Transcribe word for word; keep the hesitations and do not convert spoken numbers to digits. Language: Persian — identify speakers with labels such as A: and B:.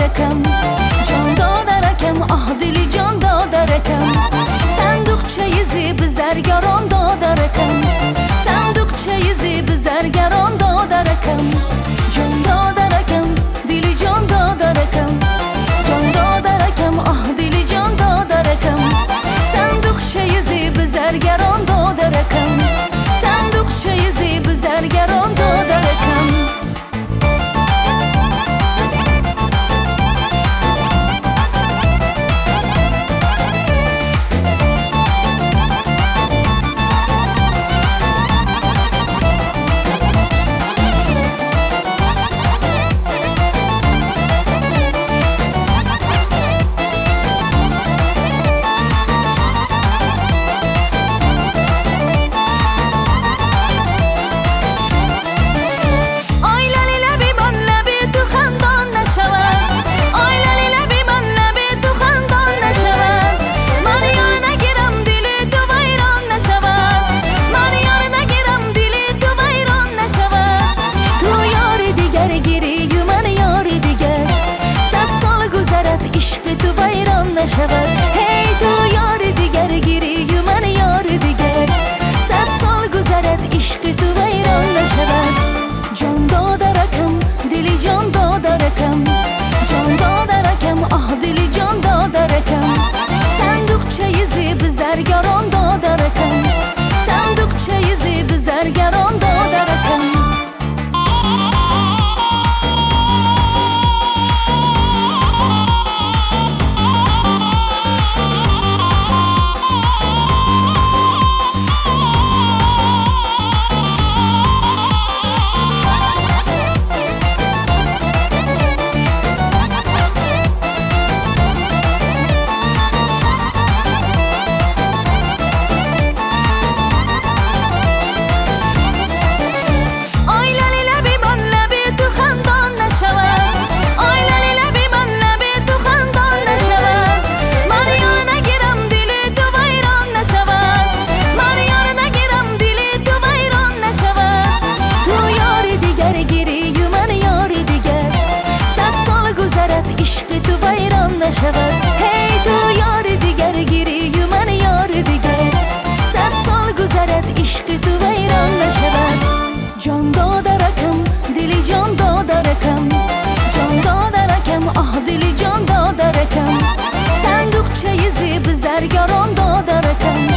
A: دادرکم جان دادرکم آه دلی جان دادرکم صندوقچه زیب زرگران دادرکم صندوقچه زیب زرگران دادرکم جان دادرکم دلی جان دادرکم جان دادرکم آه دلی جان دادرکم صندوقچه زیب زرگران دادرکم صندوقچه زیب زرگران دادرکم هی تو یار دیگر گیری و من یار دیگر صد سال گذرد عشق تو ویران نشود جان دادرکم دلی جان دادرکم جان دادرکم آه دلی جان دادرکم صندوقچه زیب زرگران دادرکم صندوقچه زیب زرگران دادرکم هی تو یار دیگر گیری و من یار دیگر صد سال گذرد عشق تو ویران نشود جان دادرکم دلی جان دادرکم جان دادرکم آه دلی جان دادرکم صندوقچه زیب زرگران دادرکم